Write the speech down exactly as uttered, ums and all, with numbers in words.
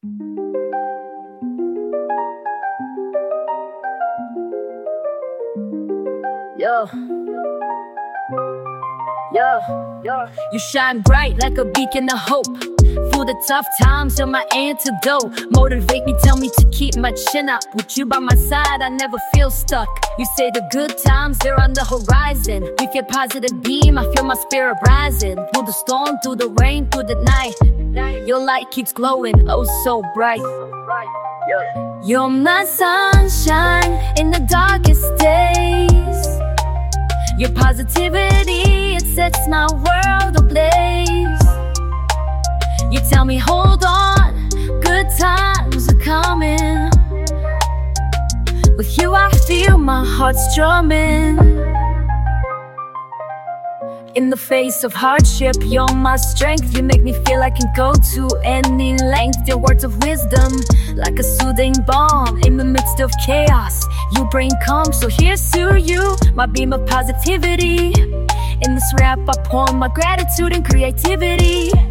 Yo, yo, yo. You shine bright like a beacon of hope. Through the tough times, you're my antidote. Motivate me, tell me to keep my chin up. With you by my side, I never feel stuck. You say the good times, they're on the horizon. With your positive beam, I feel my spirit rising. Through the storm, through the rain, through the night, your light keeps glowing, oh so bright. You're my sunshine in the darkest days. Your positivity, it sets my world ablaze. You tell me hold on, good times are coming. With you I feel my heart strumming. In the face of hardship, you're my strength. You make me feel I can go to any length. Your words of wisdom, like a soothing balm. In the midst of chaos, you bring calm. So here's to you, my beam of positivity. In this rap I pour my gratitude and creativity.